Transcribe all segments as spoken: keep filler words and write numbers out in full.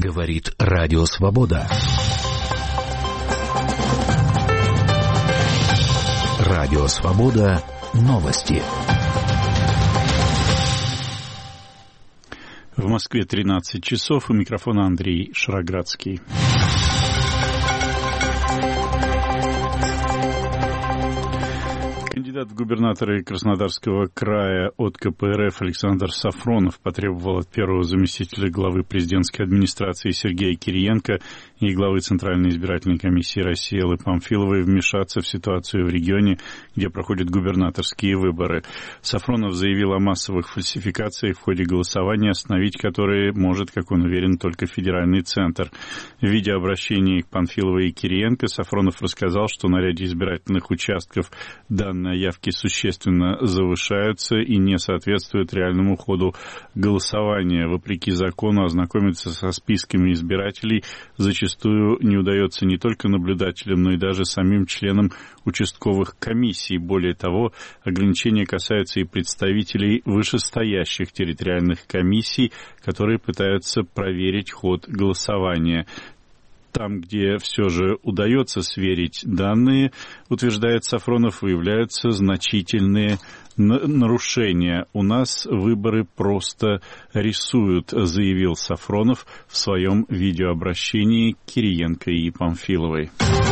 Говорит Радио Свобода. Радио Свобода. Новости. В Москве тринадцать часов. У микрофона Андрей Шароградский. Кандидат в губернаторы Краснодарского края от ка пэ эр эф Александр Сафронов потребовал от первого заместителя главы президентской администрации Сергея Кириенко и главы Центральной избирательной комиссии России Эллы Памфиловой вмешаться в ситуацию в регионе, где проходят губернаторские выборы. Сафронов заявил о массовых фальсификациях в ходе голосования, остановить которые может, как он уверен, только федеральный центр. В видеообращении к Памфиловой и Кириенко Сафронов рассказал, что на ряде избирательных участков данные явки существенно завышаются и не соответствуют реальному ходу голосования. Вопреки закону, ознакомиться со списками избирателей зачастую не удается не только наблюдателям, но и даже самим членам участковых комиссий. Более того, ограничения касаются и представителей вышестоящих территориальных комиссий, которые пытаются проверить ход голосования. Там, где все же удается сверить данные, утверждает Сафронов, выявляются значительные нарушения. У нас выборы просто рисуют, заявил Сафронов в своем видеообращении к Кириенко и Памфиловой.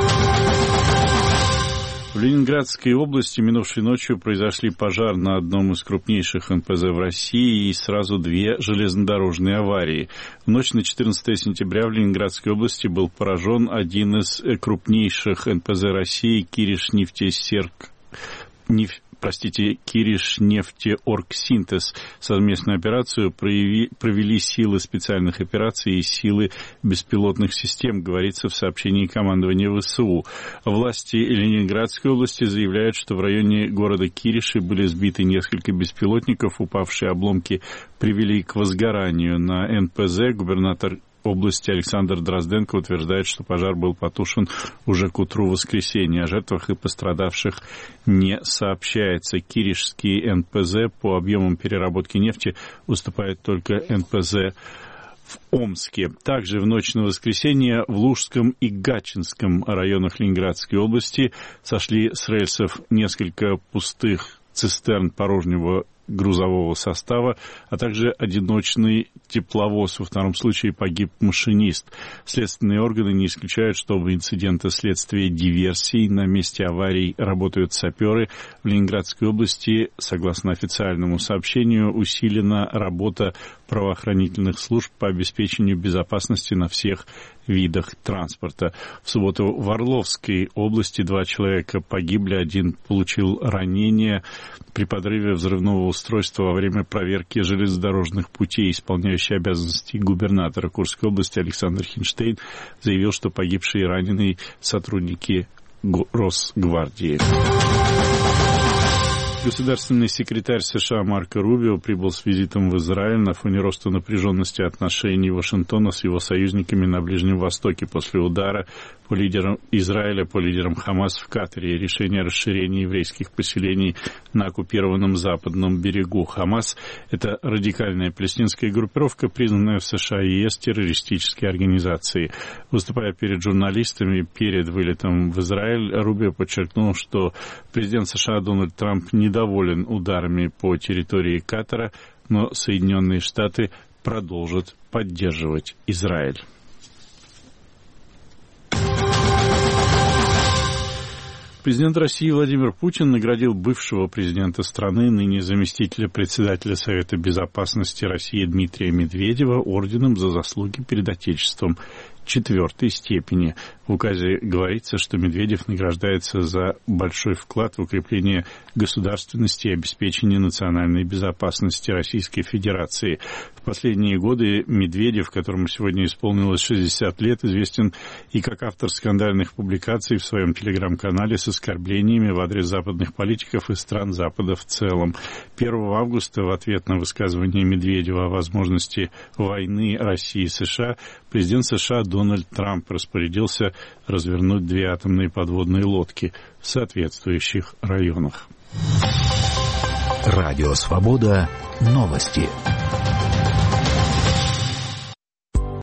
В Ленинградской области минувшей ночью произошли пожар на одном из крупнейших эн пэ зэ в России и сразу две железнодорожные аварии. В ночь на четырнадцатое сентября в Ленинградской области был поражен один из крупнейших эн пэ зэ России Киришнефтесерк... Неф... Простите, Киришнефтеоргсинтез. Совместную операцию прояви, провели силы специальных операций и силы беспилотных систем, говорится в сообщении командования вэ эс у. Власти Ленинградской области заявляют, что в районе города Кириши были сбиты несколько беспилотников, упавшие обломки привели к возгоранию на эн пэ зэ. Губернатор области Александр Дрозденко утверждает, что пожар был потушен уже к утру воскресенья. О жертвах и пострадавших не сообщается. Киришский эн пэ зэ по объемам переработки нефти уступает только эн пэ зэ в Омске. Также в ночь на воскресенье в Лужском и Гатчинском районах Ленинградской области сошли с рельсов несколько пустых цистерн порожнего грузового состава, а также одиночный тепловоз. Во втором случае погиб машинист. Следственные органы не исключают, что в инциденте следствие диверсий на месте аварий работают саперы. В Ленинградской области, согласно официальному сообщению, усилена работа правоохранительных служб по обеспечению безопасности на всех видах транспорта. В субботу в Орловской области два человека погибли, один получил ранение при подрыве взрывного устройства во время проверки железнодорожных путей. Исполняющий обязанности губернатора Курской области Александр Хинштейн заявил, что погибшие и раненые сотрудники Росгвардии. Государственный секретарь США Марко Рубио прибыл с визитом в Израиль на фоне роста напряженности отношений Вашингтона с его союзниками на Ближнем Востоке после удара по лидерам Израиля, по лидерам Хамас в Катаре и решения о расширении еврейских поселений на оккупированном западном берегу. Хамас – это радикальная палестинская группировка, признанная в США и ЕС террористической организацией. Выступая перед журналистами перед вылетом в Израиль, Рубио подчеркнул, что президент США Дональд Трамп недоволен ударами по территории Катара, но Соединенные Штаты продолжат поддерживать Израиль. Президент России Владимир Путин наградил бывшего президента страны, ныне заместителя председателя Совета Безопасности России Дмитрия Медведева орденом за заслуги перед Отечеством четвертой степени. В указе говорится, что Медведев награждается за большой вклад в укрепление государственности и обеспечение национальной безопасности Российской Федерации. В последние годы Медведев, которому сегодня исполнилось шестьдесят лет, известен и как автор скандальных публикаций в своем телеграм-канале с оскорблениями в адрес западных политиков и стран Запада в целом. первого августа в ответ на высказывание Медведева о возможности войны России и США президент США Дональд Трамп распорядился развернуть две атомные подводные лодки в соответствующих районах. Радио Свобода. Новости.